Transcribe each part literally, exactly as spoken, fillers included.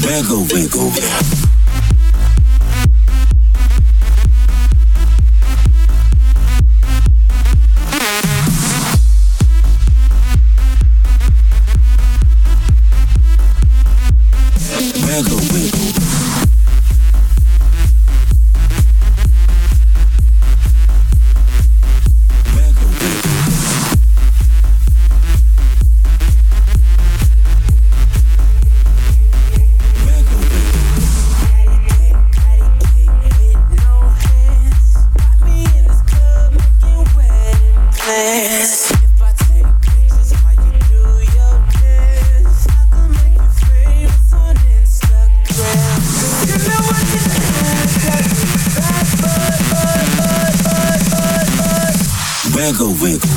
Wiggle, wiggle, wiggle, wiggle. Wiggle, wiggle.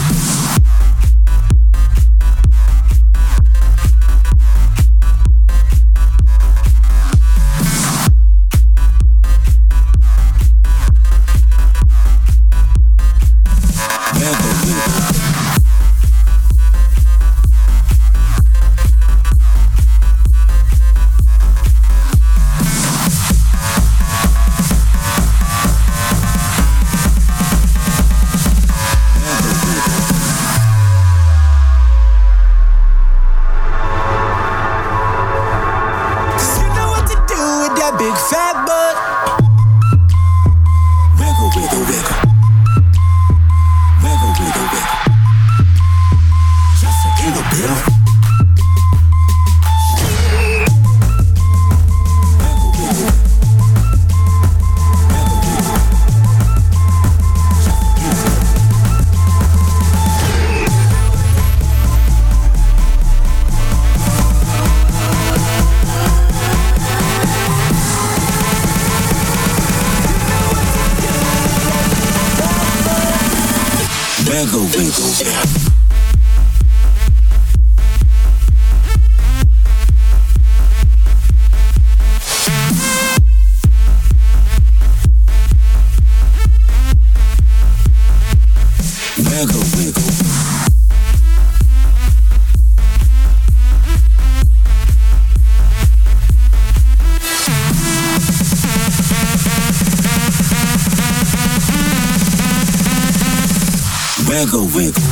Big fat butt. Wiggle, wiggle, wiggle. Wiggle, wiggle, wiggle. Just a little bit. Wiggle, wiggle. Wiggle, wiggle. Just a little bit. Wiggle, wiggle, yeah. Wiggle, wiggle. Wiggle, wiggle.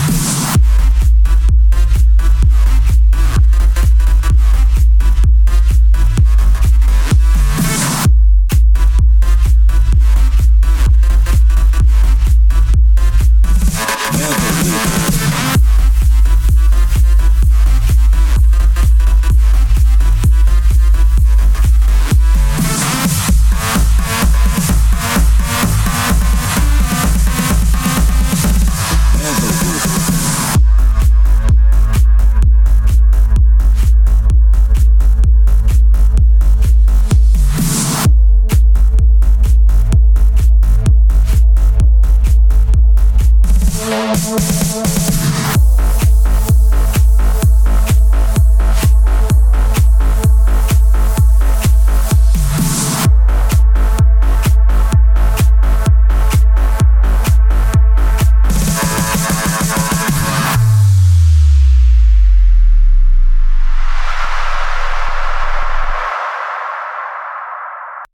We'll be right back.